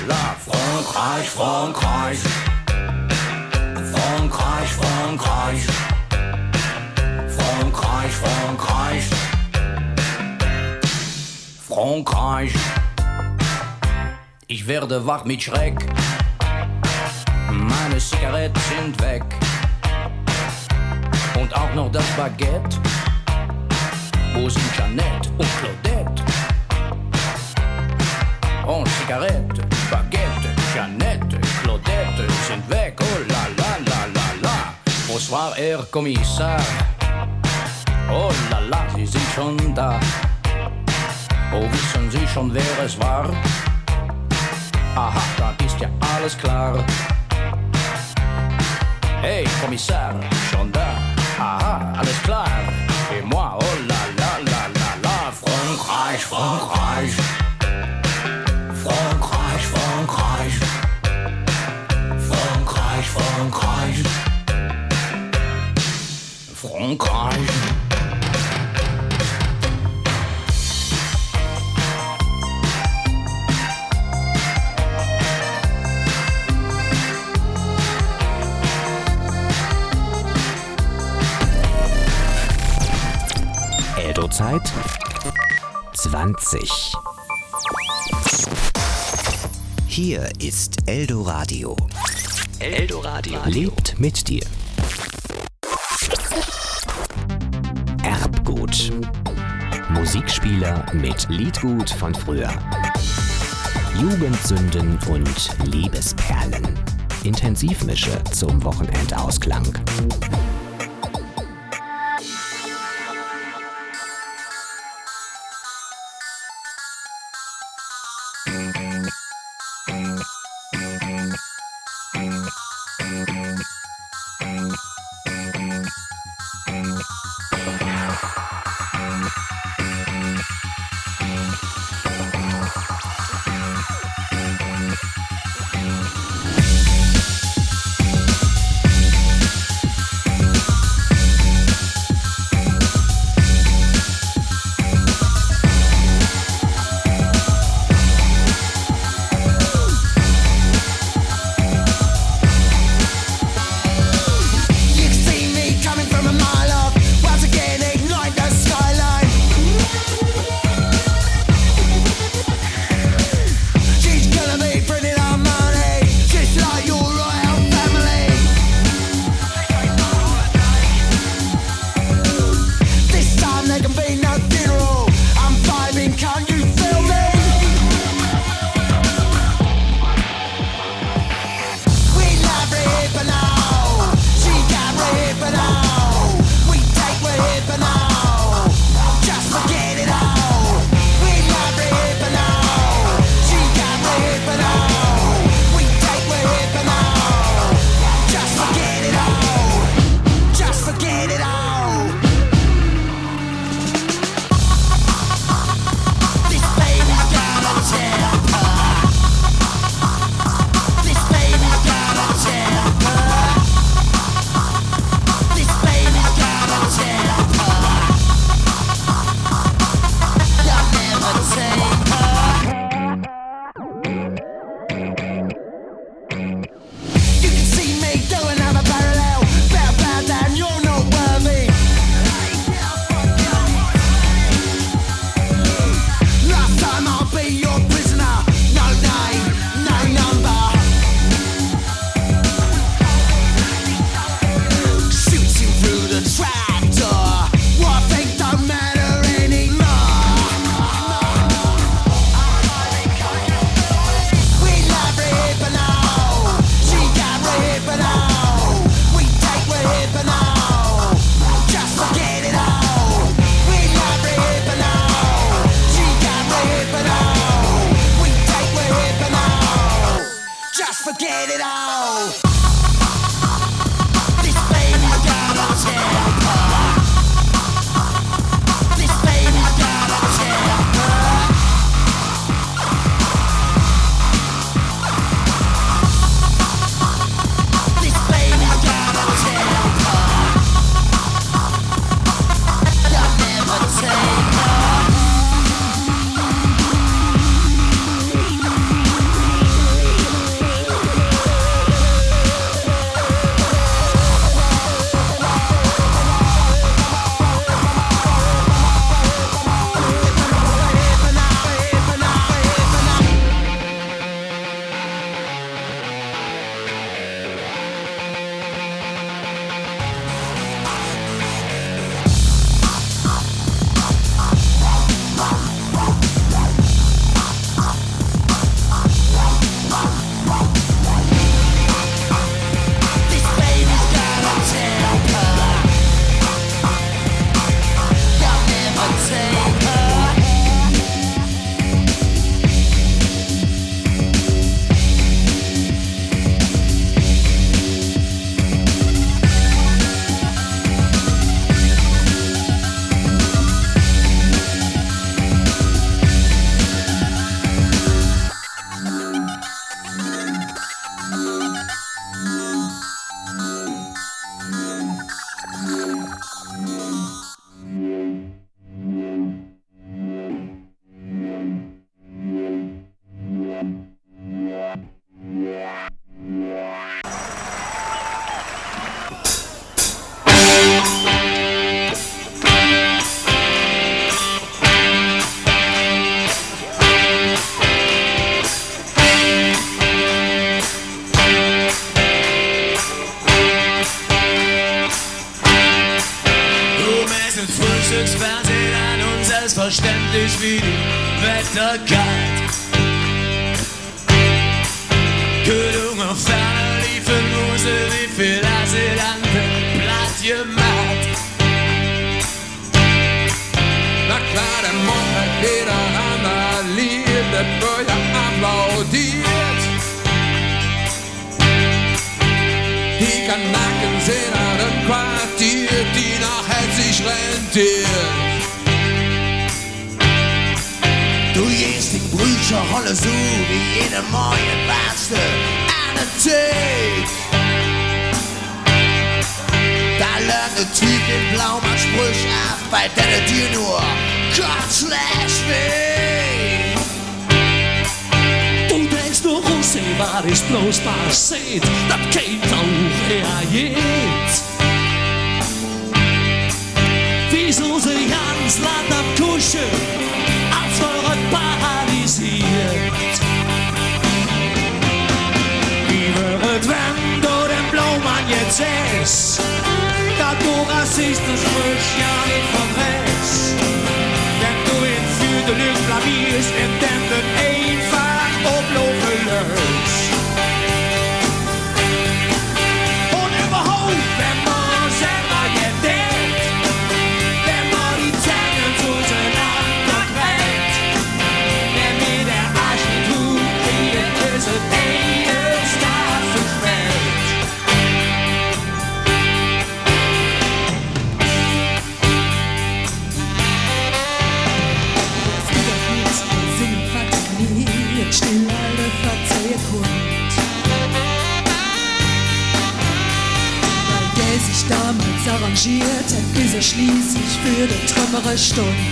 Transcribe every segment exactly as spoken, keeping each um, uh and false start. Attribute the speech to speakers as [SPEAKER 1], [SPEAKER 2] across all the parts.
[SPEAKER 1] la. Frankreich, Frankreich. Frankreich, Frankreich. Frankreich, Frankreich. Frankreich. Ich werde wach mit Schreck. Meine Zigaretten sind weg. Und auch noch das Baguette. Wo sind Jeanette und Claudette? Und Zigarette, Baguette, Jeanette, Claudette sind weg. Oh la la la la la. Bonsoir, Herr Kommissar. Oh la la, Sie sind schon da. Oh, wissen Sie schon, wer es war? Aha, dann ist ja alles klar. Hey, Kommissar, schon da? Aha, alles klar. Et moi, oh la la la la la. Frankreich, Frankreich. Frankreich, Frankreich. Frankreich, Frankreich. Frankreich.
[SPEAKER 2] Zeit zwanzig. Hier ist Eldoradio. Eldoradio lebt mit dir. Erbgut. Musikspieler mit Liedgut von früher. Jugendsünden und Liebesperlen. Intensivmische zum Wochenendausklang.
[SPEAKER 3] ist wie die Wetter kalt. Kühlung auf Ferne liefen Muse, wie viel Asylanten platt gemacht.
[SPEAKER 4] Na klar, der Mond hat miteinander lieb, der Bürger applaudiert. Die Kanaken sind an einem Quartier, die nachher sich rentiert.
[SPEAKER 3] Du gehst in Brücher Holle so wie jede Morgen warst du eine Tick. Da lernt der Typ den blauen Sprüch ab, bei der dir nur Gott slash me.
[SPEAKER 5] Du denkst nur, Russe, was ist bloß passiert, das geht auch reagiert. Wieso sie ganz Land am Kuschen als eure paralysiert?
[SPEAKER 3] Wie wird wenn du den Blaumann jetzt siehst, da du rassistisch mich ja nicht verbrechst. Wenn du ihn für die Lüge blamierst, indem du einfach oblaufen lässt. Und überhaupt, wenn man selber gedenkt, wenn man die Zähne zueinander trägt, wenn mir der Arsch nicht tut, wie ist es eines Tages zu spät.
[SPEAKER 6] Still alle verzeihe Kund, weil der sich damals arrangiert hat, bis er schließlich für die Trümmere stund.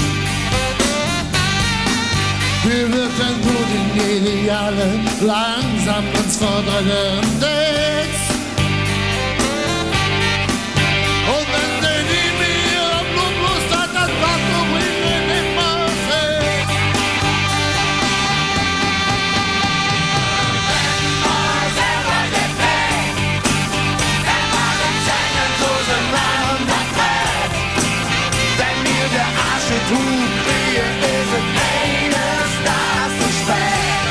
[SPEAKER 3] Wie wird denn du den Idealen langsam ins Vordringen denkst? Und wenn sie nie mehr Blutlust hat, das was du bringen immer fehlt. Wenn man selber gefällt, wenn man den Zähnen zueinander trägt, wenn mir der Arsch tut, wie ist es eines Tages zu spät.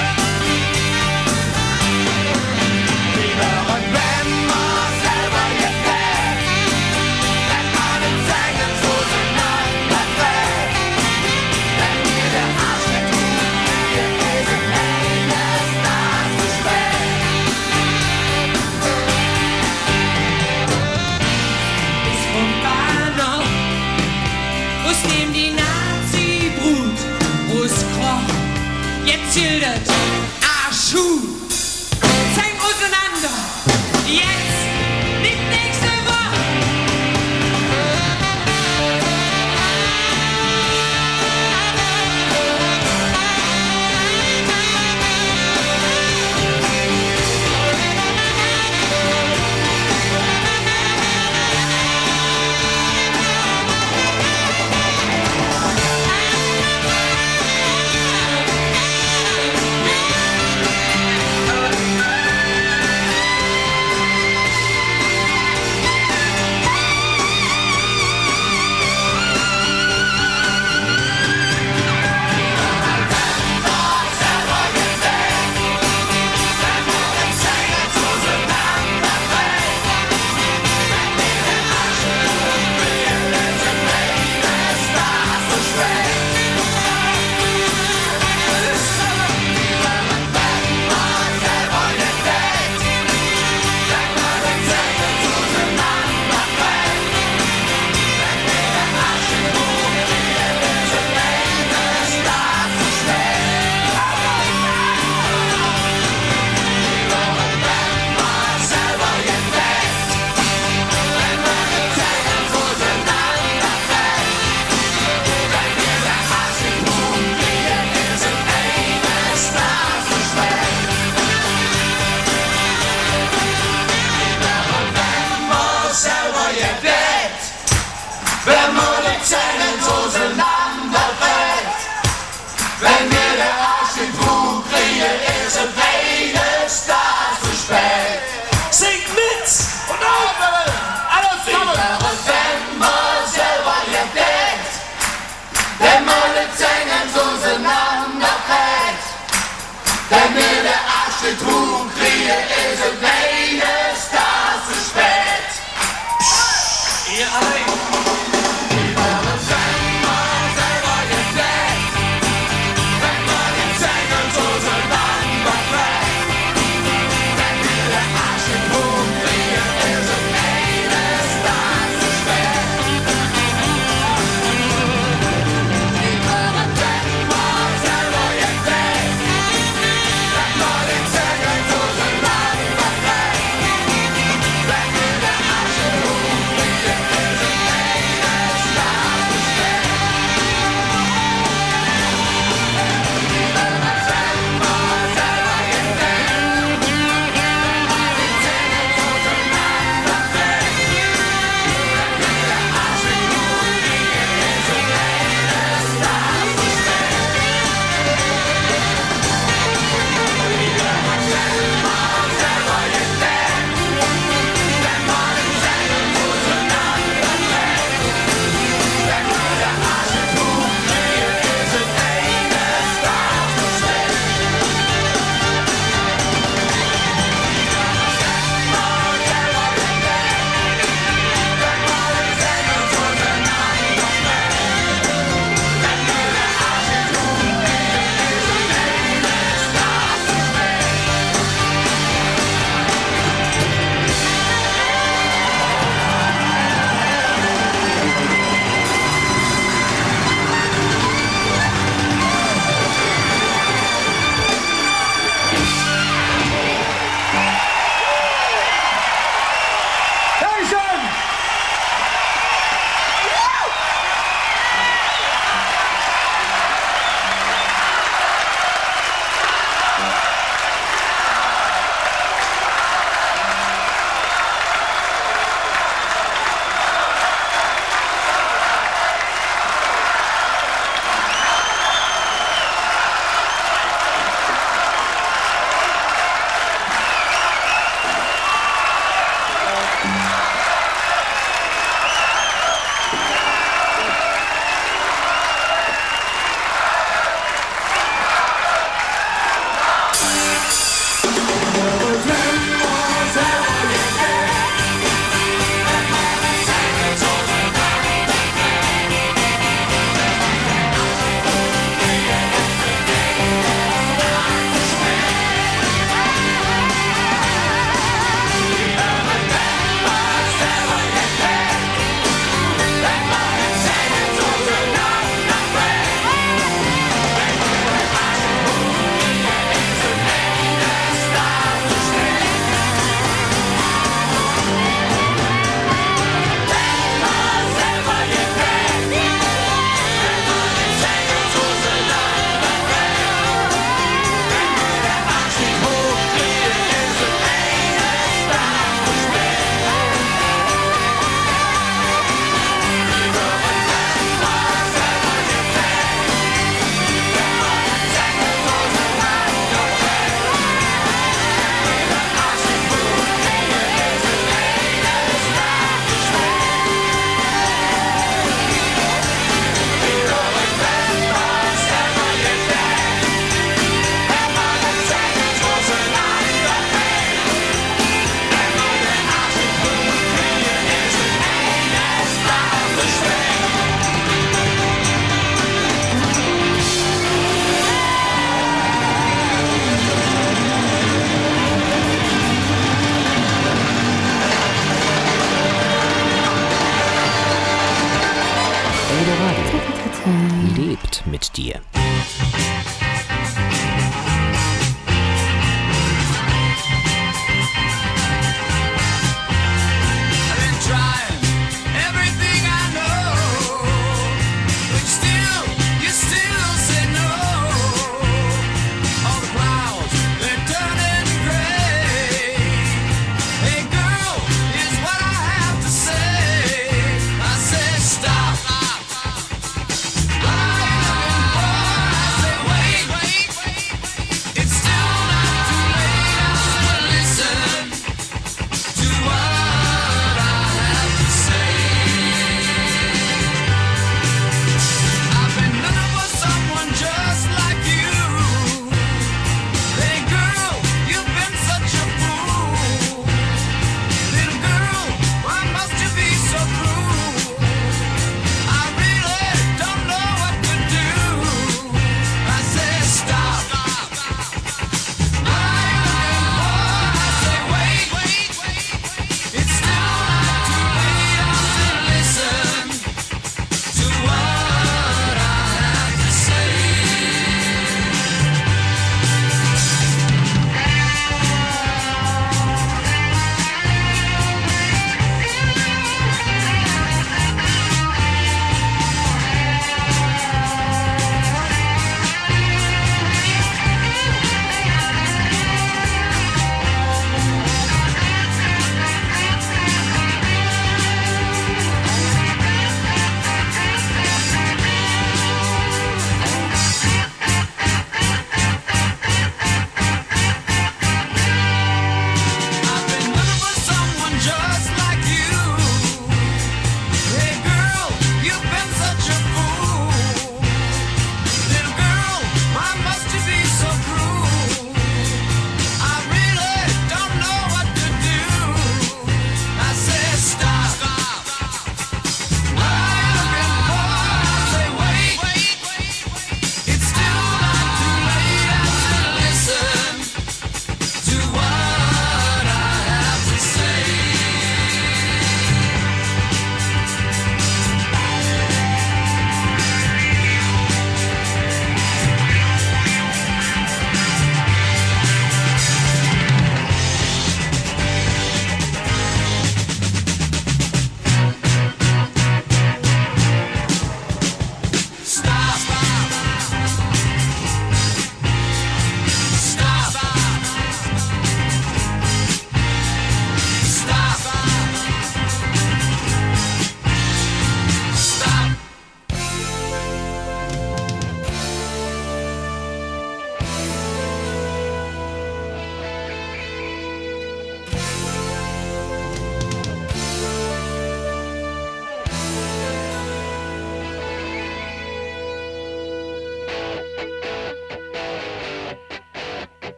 [SPEAKER 3] Lieber und wenn man selber gefällt, wenn man den Zähnen zueinander trägt, wenn mir der Arsch tut, wie ist es eines Tages zu spät.
[SPEAKER 5] Bis vom Bahnhof, wo's neben die Nazi-Brut, wo's kroch, jetzt schildert Arschu. Zeig auseinander, jetzt, nicht nächste Woche.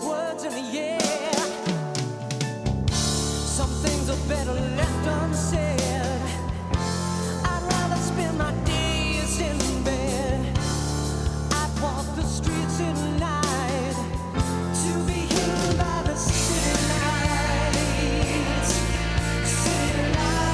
[SPEAKER 7] words in the air. Some things are better left unsaid. I'd rather spend my days in bed. I'd walk the streets at night to be hidden by the city lights. City lights.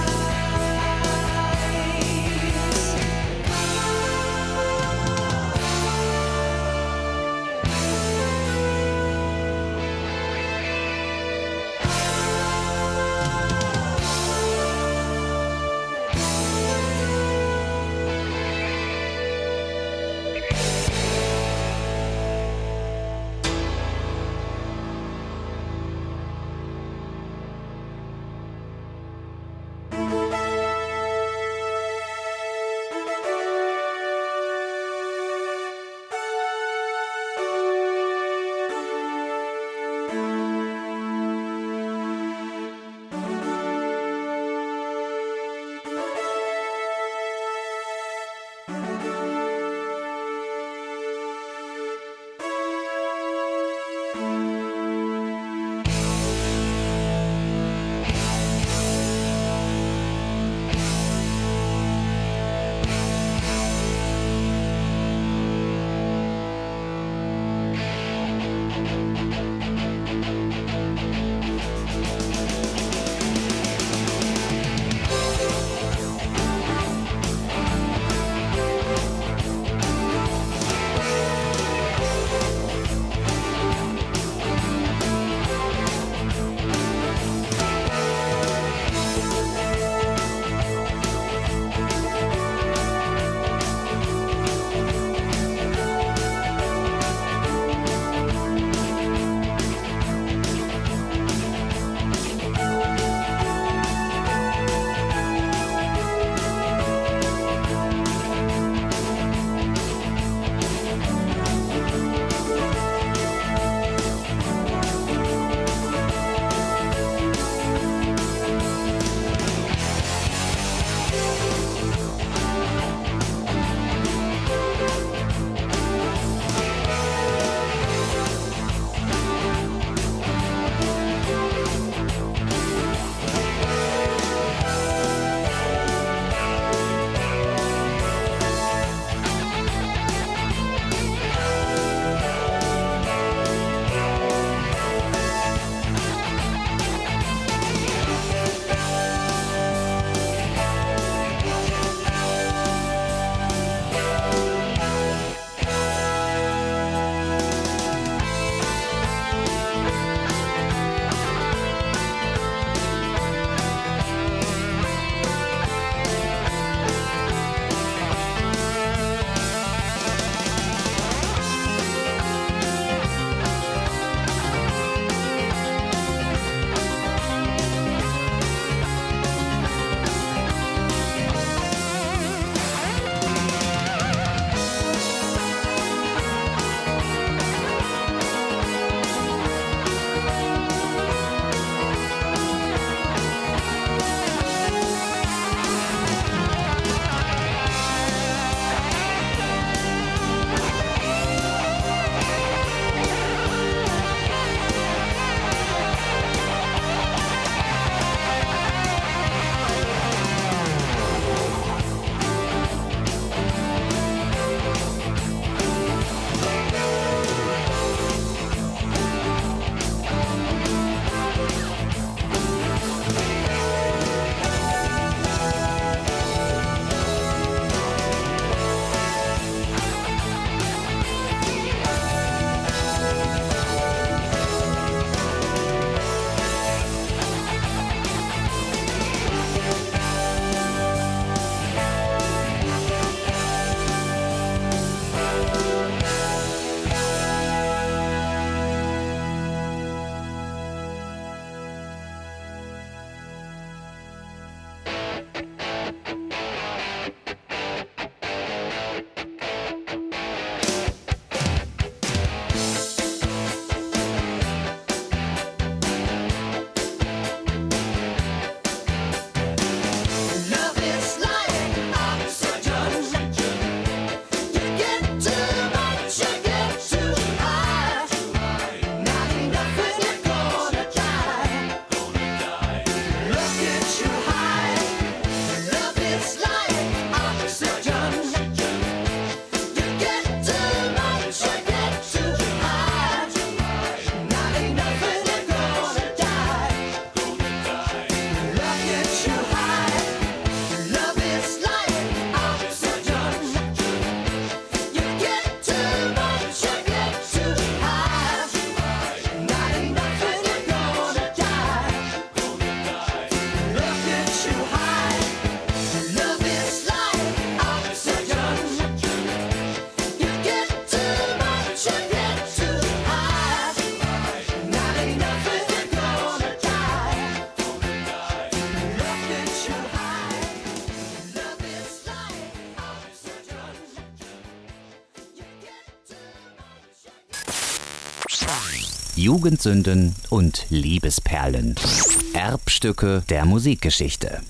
[SPEAKER 2] Jugendsünden und Liebesperlen. Erbstücke der Musikgeschichte.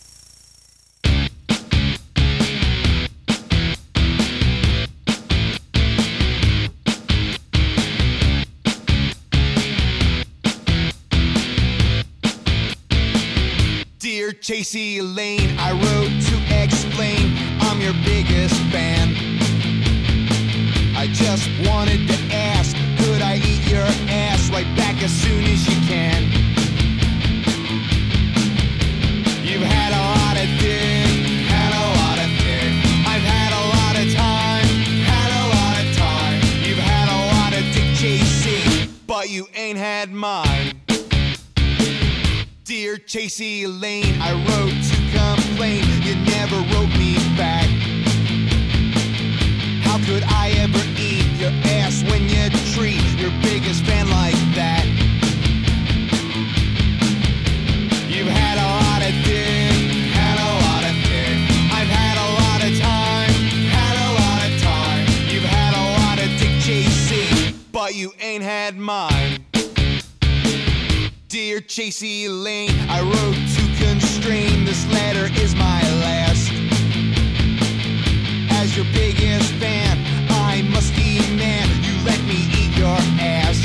[SPEAKER 8] Dear Chasey Lane, I wrote to explain I'm your biggest fan. I just wanted to ask, could I eat your ass right back as soon as you can? You've had a lot of dick, had a lot of dick. I've had a lot of time, had a lot of time. You've had a lot of dick chasing, but you ain't had mine. Dear Chasey Lane, I wrote to complain, you never wrote me back. How could I ever eat your ass when you treat your biggest fan like that? You've had a lot of dick, had a lot of dick. I've had a lot of time, had a lot of time. You've had a lot of dick chasing, but you ain't had mine. Dear Chasey Lane, I wrote to constrain, this letter is my last. As your biggest fan, I must demand you let me eat your ass.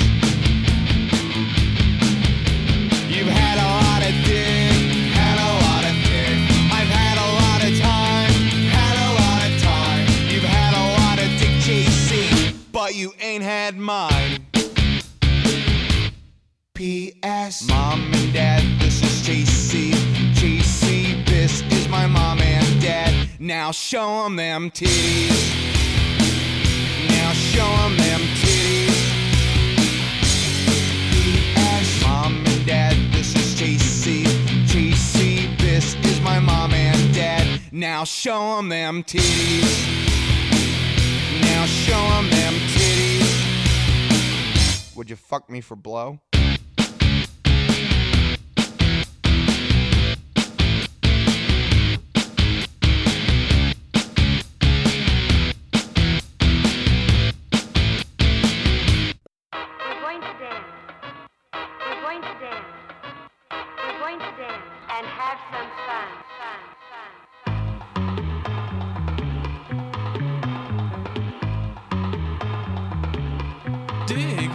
[SPEAKER 8] You've had a lot of dick, had a lot of dick. I've had a lot of time, had a lot of time. You've had a lot of dick chasing, but you ain't had mine. P S Mom and Dad, this is Chasey. Chasey, this is my mom and dad. Now show 'em them titties. Now show 'em them titties. P S Mom and Dad, this is Chasey. Chasey, this is my mom and dad. Now show 'em them titties. Now show 'em them titties. Would you fuck me for blow?
[SPEAKER 9] And have some fun, fun, fun.
[SPEAKER 5] Dig.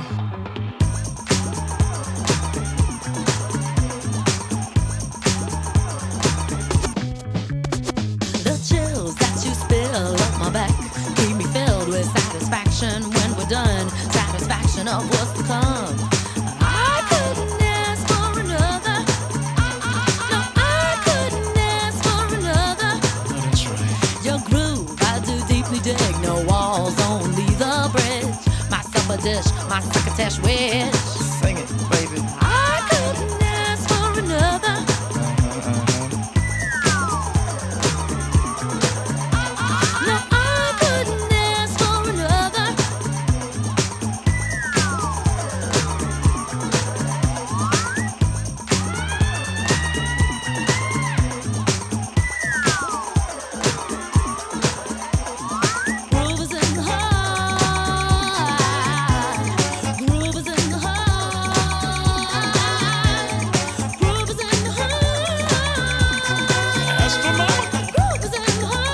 [SPEAKER 6] The chills that you spill up my back keep me filled with satisfaction when we're done. Satisfaction of what's to come. I couldn't ask for another. No, I couldn't ask for another.
[SPEAKER 5] Oh, that's right.
[SPEAKER 6] Your groove, I do deeply dig. No walls, only the bridge. My supper dish, my succotash wish.
[SPEAKER 8] Sing it, baby.
[SPEAKER 6] I couldn't ask for another. No, I couldn't ask for another. Groove is in the heart. Groove is in the heart. Groove is in the heart.
[SPEAKER 5] That's for mama.
[SPEAKER 6] Groove is in the heart.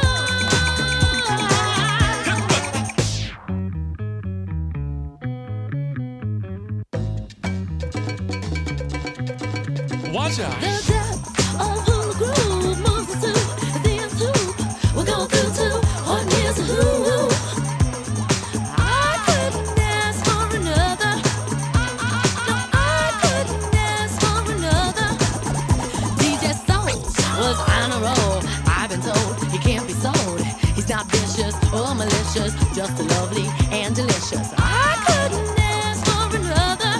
[SPEAKER 5] Watch out.
[SPEAKER 6] The depth of who the groove moves us to the nth hoop. We'll go through to what nears a who. I couldn't ask for another. No, I couldn't ask for another. D J Soul was on a roll. I've been told he can't be sold. He's not vicious or malicious, just lovely and delicious. I couldn't ask for another.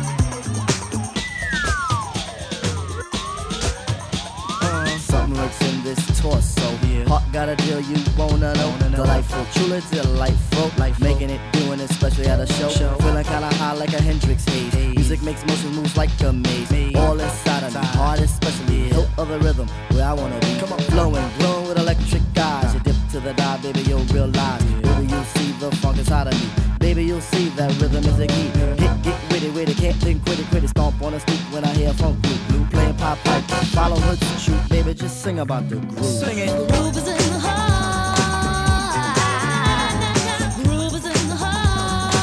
[SPEAKER 10] Something lurks in this torso. Heart got a deal you wanna know. Delightful, truly delightful. Life making it, doing it, especially at a show. Feeling kinda high like a Hendrix haze. Music makes motion moves like a maze. All inside of me, heart especially. Hilt of the rhythm, where I wanna be. Flowing, glowing with electric eyes. You dip to the dive, baby, you'll realize. Baby, you see the funk inside of me. Baby, baby, you'll see that rhythm is a key. Get, get witty, witty, can't think, quitty, quitty. Stomp on a stoop when I hear funk blue, blue playing pop pipe. Follow her to shoot, baby, just sing about the groove. Sing it.
[SPEAKER 6] The groove is in the heart. Groove is in the heart.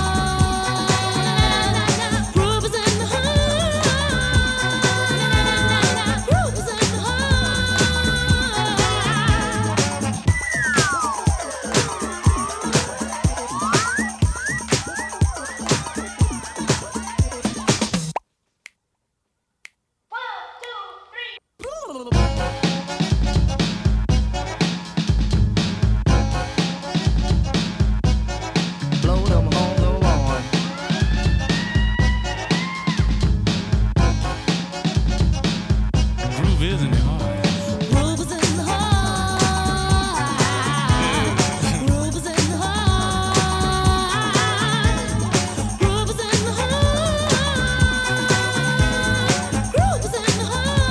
[SPEAKER 6] Groove is in the heart. Groove is in the
[SPEAKER 10] Blow them on the lawn.
[SPEAKER 5] Groove is in the heart.
[SPEAKER 6] groove is in the heart. Groove is in the heart. Groove is in the heart. Groove is in the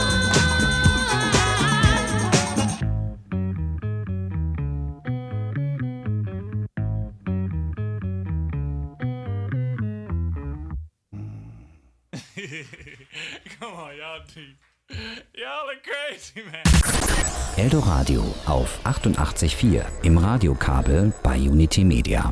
[SPEAKER 5] Come on, y'all deep. Y'all are crazy, man.
[SPEAKER 2] Eldoradio auf achtundachtzig Komma vier im Radiokabel bei Unity Media.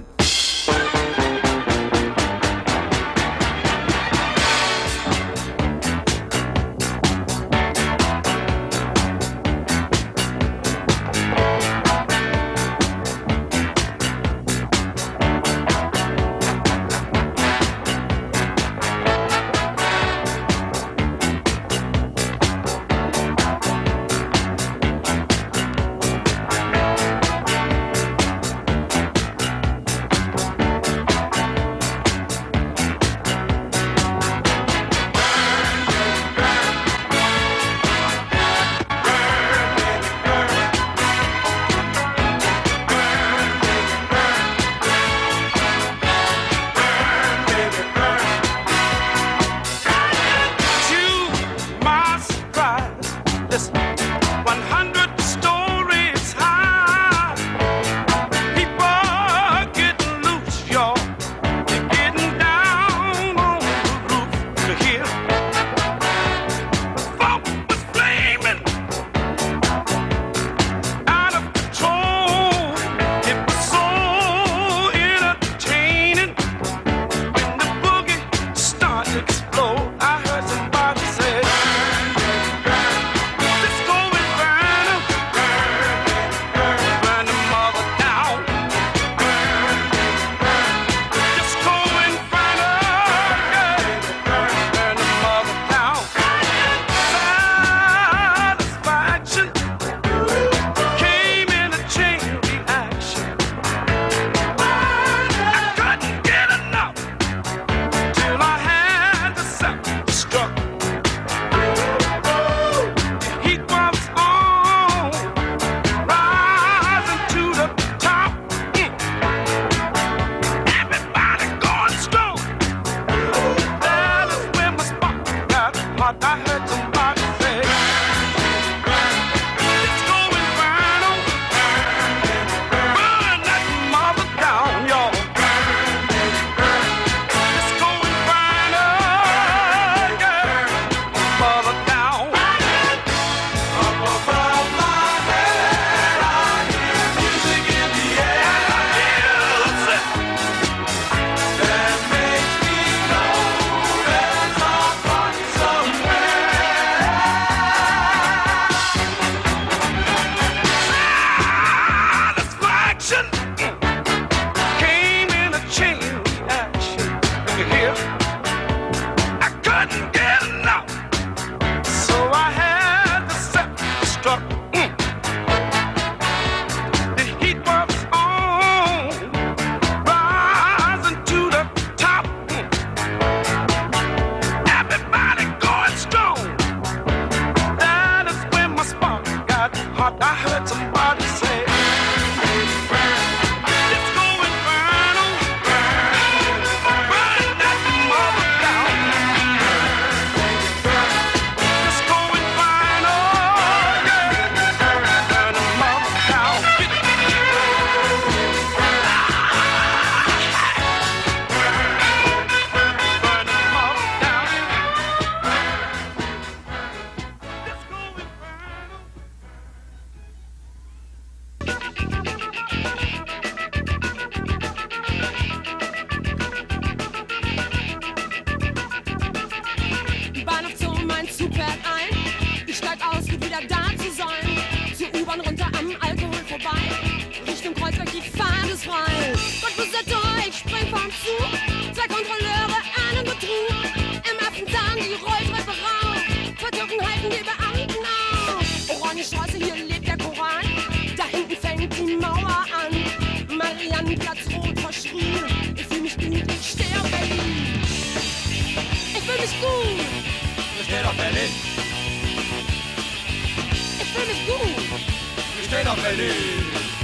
[SPEAKER 6] fühle mich gut.
[SPEAKER 3] Wir stehen auf Berlin.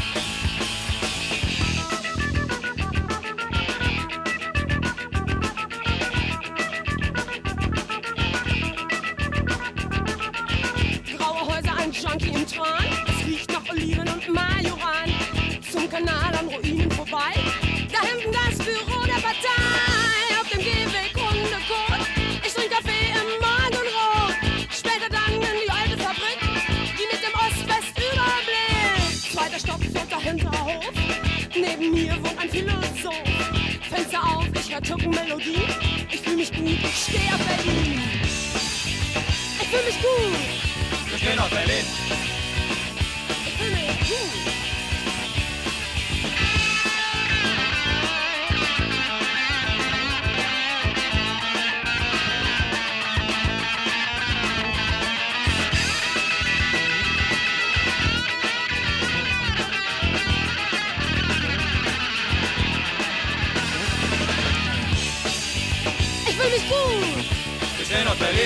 [SPEAKER 6] Graue Häuser, ein Junkie im Tran. Es riecht nach Oliven und Majoran. Zum Kanal an Ruinen vorbei. Da hinten das Büro der Partei. Auf dem Gehweg Hundekot. Ich trinke Kaffee im Morgenrot. Später dann in die alte Fabrik, die mit dem Ost-West-Überblick. Zweiter Stock, vierter Hinterhof. Neben mir wohnt ein Philosoph. Fenster auf, ich hör Tucken-Melodie. Ich fühl mich gut, ich steh auf Berlin. Ich fühl mich gut.
[SPEAKER 3] Wir stehen auf Berlin.
[SPEAKER 6] Ich fühl mich gut. Ich fühl mich gut.
[SPEAKER 3] Wir stehen auf Berlin.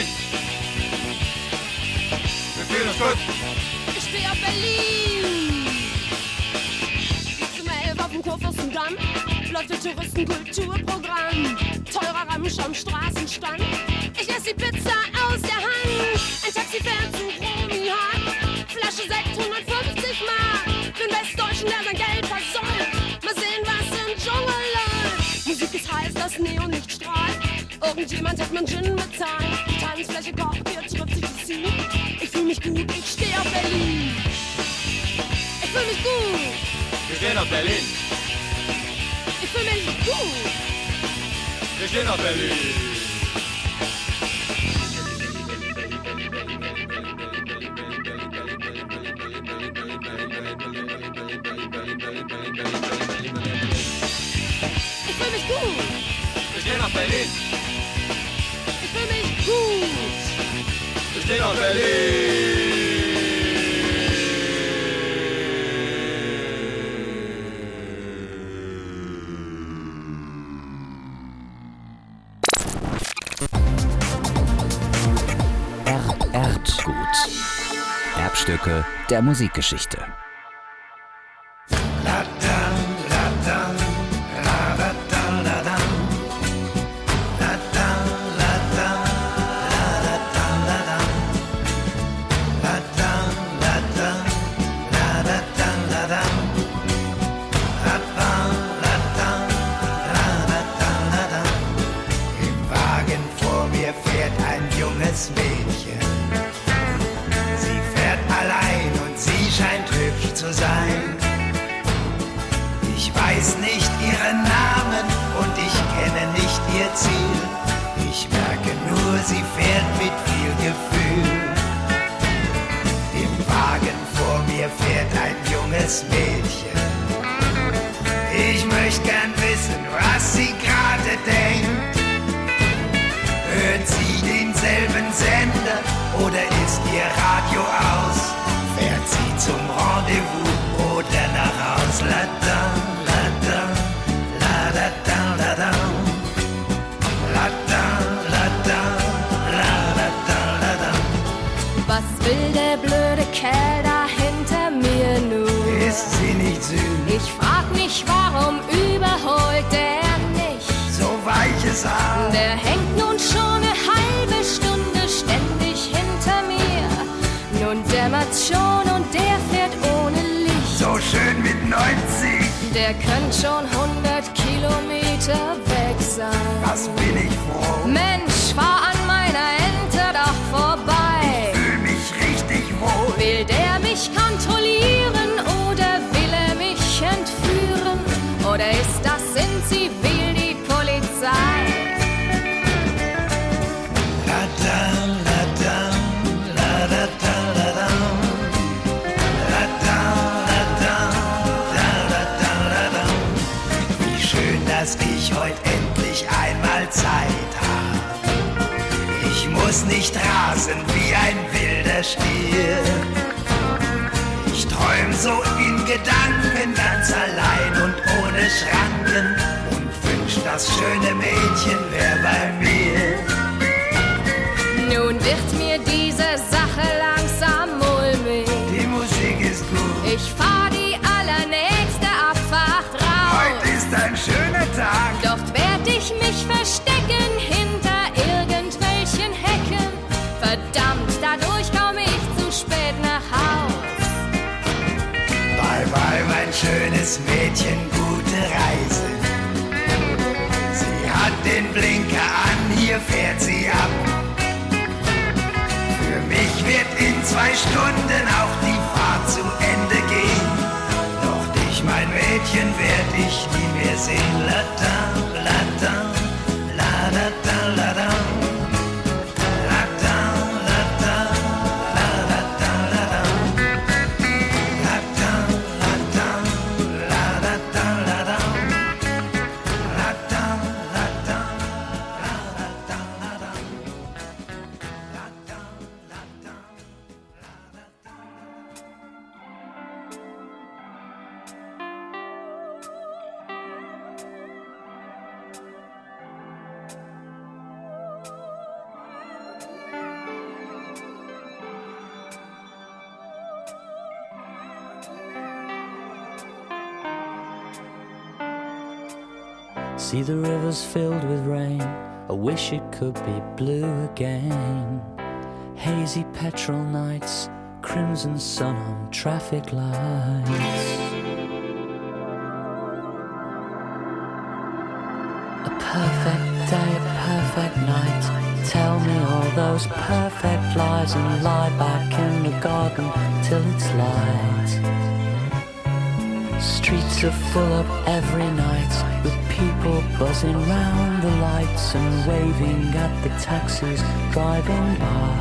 [SPEAKER 3] Wir fühlen uns gut.
[SPEAKER 6] Ich steh auf Berlin. Zum elf auf dem Kurfürstendamm läuft das Touristenkulturprogramm. Teurer Ramsch am Straßenstand. Ich esse die Pizza aus der Hand. Ein Taxi fährt zu Romy-Hahn. Flasche Sekt hundertfünfzig Mark. Für den Westdeutschen, der sein Geld versäumt. Mal sehen, was im Dschungel läuft. Musik ist heiß, das Neonlicht strahlt. Irgendjemand hat mein Gin bezahlt. Die Tanzfläche kocht, jetzt trifft sich die Scene. Ich fühl mich gut, ich steh auf Berlin. Ich fühl mich gut.
[SPEAKER 3] Wir stehen auf Berlin.
[SPEAKER 6] Ich fühl mich gut.
[SPEAKER 3] Wir stehen auf Berlin.
[SPEAKER 6] Ich fühl mich gut.
[SPEAKER 3] Wir stehen auf Berlin.
[SPEAKER 6] Ich fühl mich gut.
[SPEAKER 3] Wir stehen auf Berlin.
[SPEAKER 2] Erdgut. Erbstücke der Musikgeschichte.
[SPEAKER 11] Im Wagen vor mir fährt ein junges Mädchen. Sie fährt allein und sie scheint hübsch zu sein. Ich weiß nicht ihren Namen und ich kenne nicht ihr Ziel. Ich merke nur, sie fährt mit viel Gefühl. Im Wagen vor mir fährt ein junges Mädchen. Ich möchte gern wissen, was sie gerade denkt. Hört sie denselben Sender oder ist ihr Radio aus? Fährt sie zum Rendezvous oder nach Haus? La da, la da, la da da, la da. La da, la da, la da da, la da.
[SPEAKER 6] Was will der blöde Kerl da hinter mir nun?
[SPEAKER 11] Ist sie nicht süß?
[SPEAKER 6] Ich frag mich, warum überholt der nicht?
[SPEAKER 11] So weiches Haar.
[SPEAKER 6] Der hängt nun schon eine halbe Stunde ständig hinter mir. Nun dämmert's schon und der fährt ohne Licht.
[SPEAKER 11] So schön mit neunzig.
[SPEAKER 6] Der könnte schon hundert Kilometer weg sein.
[SPEAKER 11] Was bin ich froh.
[SPEAKER 6] Mensch, fahr an meiner Ente doch vorbei.
[SPEAKER 11] Ich fühl mich richtig wohl.
[SPEAKER 6] Will der mich kontrollieren oder will er mich entführen? Oder ist das in Zivil die Polizei?
[SPEAKER 11] La da, la da, la da da, la da. La da, la da, la da da, la da. Wie schön, dass ich heute endlich einmal Zeit hab. Ich muss nicht rasen wie ein wilder Stier. Ich träum so in Gedanken ganz allein und ohne Schranken und wünsch, das schöne Mädchen wär bei mir.
[SPEAKER 6] Nun wird mir diese Sache langsam mulmig.
[SPEAKER 11] liebes Mädchen, gute Reise. Sie hat den Blinker an, hier fährt sie ab. Für mich wird in zwei Stunden auch die Fahrt zu Ende gehen. Doch dich, mein Mädchen, werd ich nie mehr sehen. La da, la da, la da da, la da.
[SPEAKER 12] See the rivers filled with rain, I wish it could be blue again. Hazy petrol nights, crimson sun on traffic lights. A perfect day, a perfect night. Tell me all those perfect lies and lie back in the garden till it's light. Streets are full up every night with people buzzing round the lights and waving at the taxis driving by.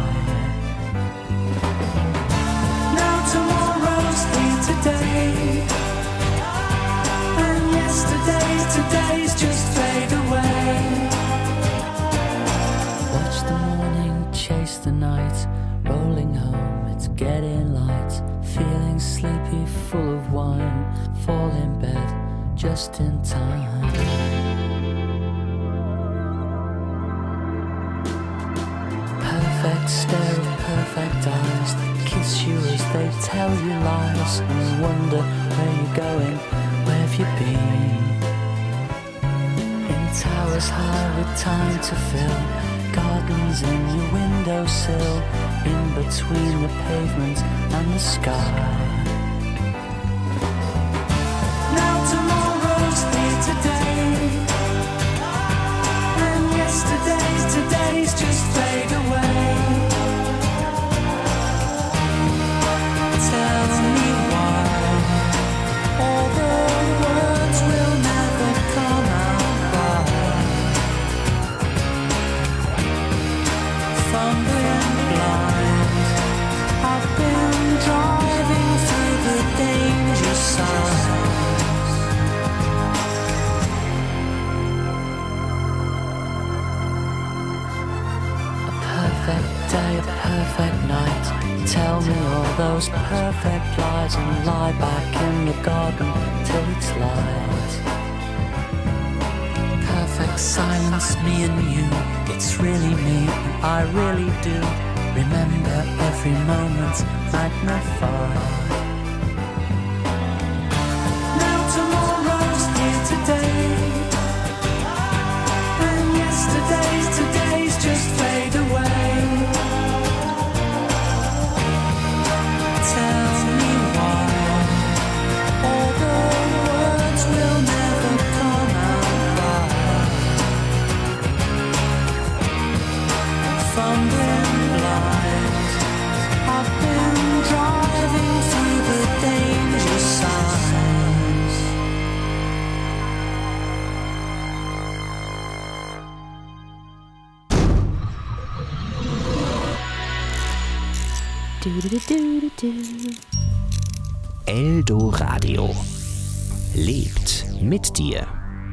[SPEAKER 7] Now tomorrow's here today, and yesterday's today's just fade away.
[SPEAKER 12] Watch the morning chase the night, rolling home, it's getting light. Feeling sleepy, full of wine, fall in bed just in time. Perfect stare of perfect eyes that kiss you as they tell you lies and wonder where you're going, where have you been? In towers high with time to fill, gardens in your windowsill, in between the pavement and the sky.
[SPEAKER 7] Now tomorrow's here today, and yesterday's today's just fade away. Tell me why all the words will never come out right. Fumbling blind, I've been driving through the danger signs. A perfect day, a perfect night. Tell me all those perfect lies and lie back in the garden till it's light. Perfect silence, me and you. It's really me, I really do. Remember every moment magnified. Now tomorrow's here today, and yesterday's today's just fade away. Tell me why all the words will never come out right. Fumbling blind, I've been driving through the danger signs.
[SPEAKER 2] Eldo Radio lebt mit dir.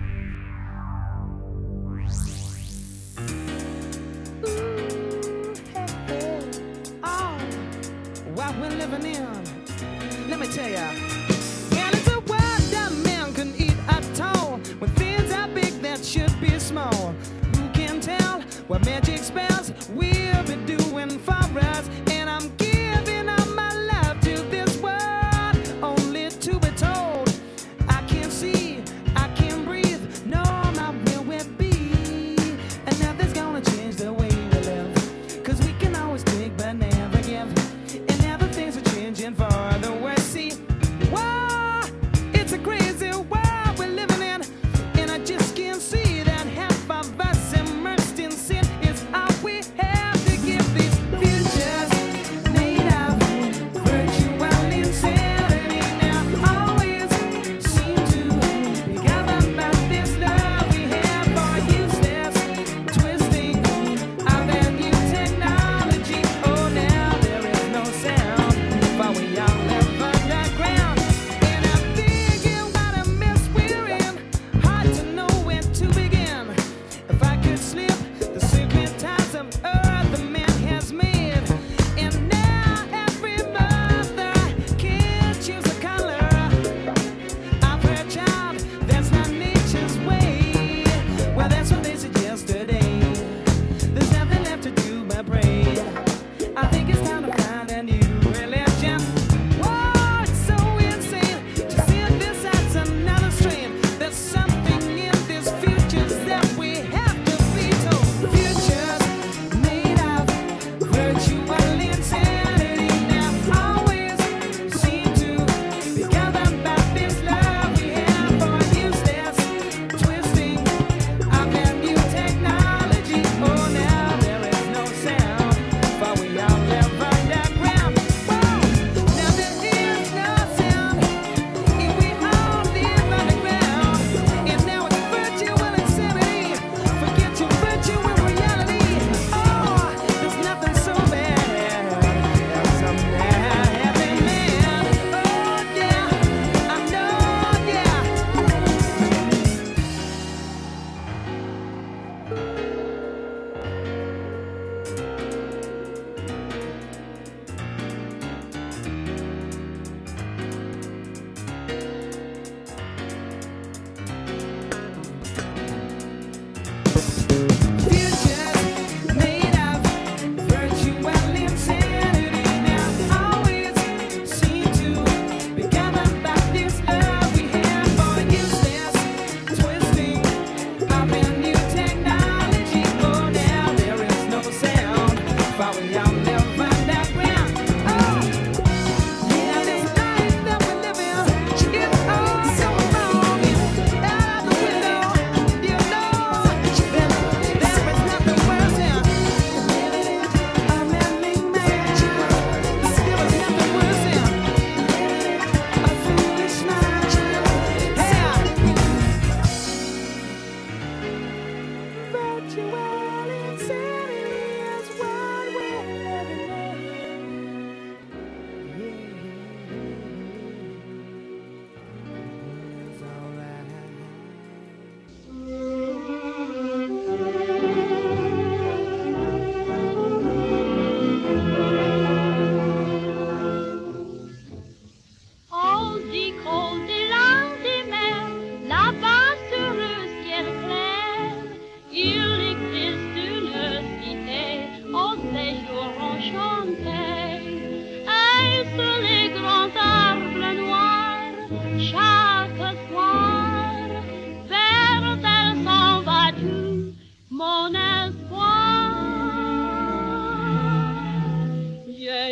[SPEAKER 7] Oh, what we're living in, let me tell ya. Well, it's a world that man can eat at all. When things are big that should be small. Who can tell what magic spells we'll be doing for us? And I'm giving up my life to this world, only to be told I can't see, I can't breathe, no, not where we'll be. And nothing's gonna change the way we live, 'cause we can always take but never give. And now the things are changing for the worse. See, whoa, it's a crazy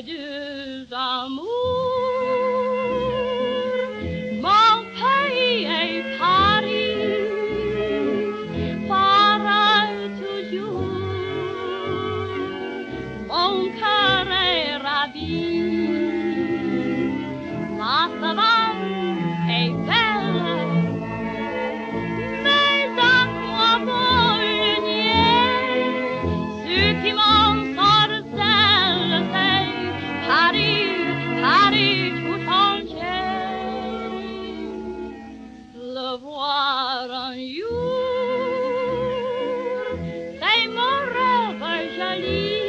[SPEAKER 6] J'ai deux amours, mon pays est Paris, pareil toujours, mon cœur est ravi, la savane est belle, mais à quoi bon le nier, ce qui m'en sorcelle, c'est Paris, Paris tout entier. Le voir un jour, c'est mon rêve joli.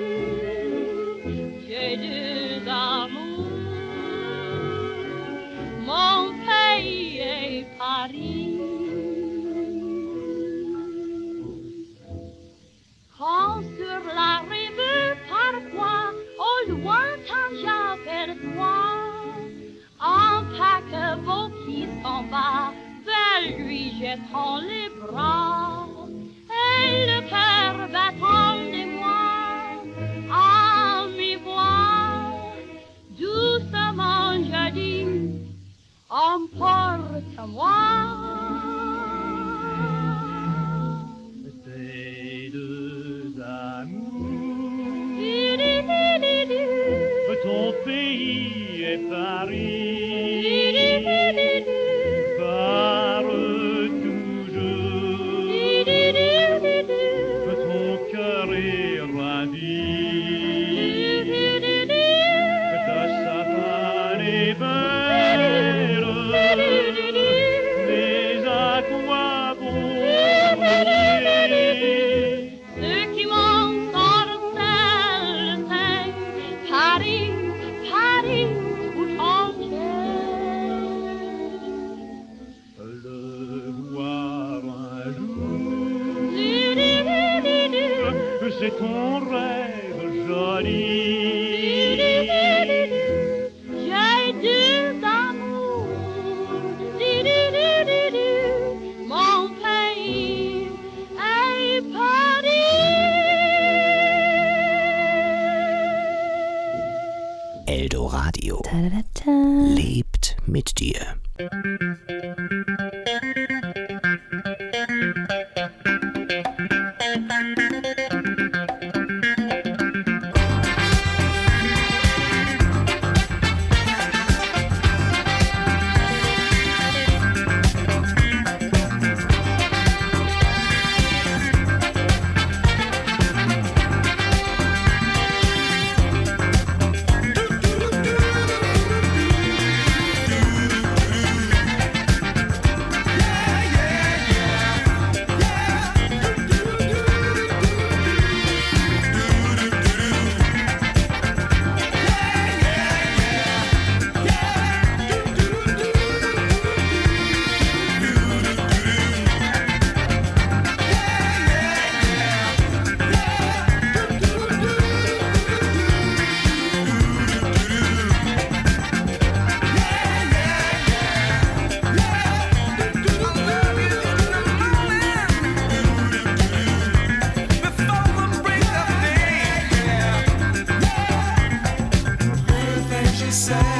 [SPEAKER 6] J'ai deux amours, mon pays est Paris. Quand sur la rive, parfois, au lointain j'aperçois un paquebot qui s'en va vers lui jetant les bras et le cœur battant de moi à mi-voix. Doucement je dis, emporte-moi.
[SPEAKER 13] Ces deux amours, ton pays est Paris, pars toujours, ton cœur est ravi, ta savane est belle, mais à quoi bon nier
[SPEAKER 6] ce qui m'en sorcelle, c'est Paris, Paris tout entier.
[SPEAKER 13] Le voir un jour, c'est ton rêve joli.
[SPEAKER 6] J'ai deux amours, mon pays est
[SPEAKER 2] Eldoradio lebt mit dir.
[SPEAKER 3] Say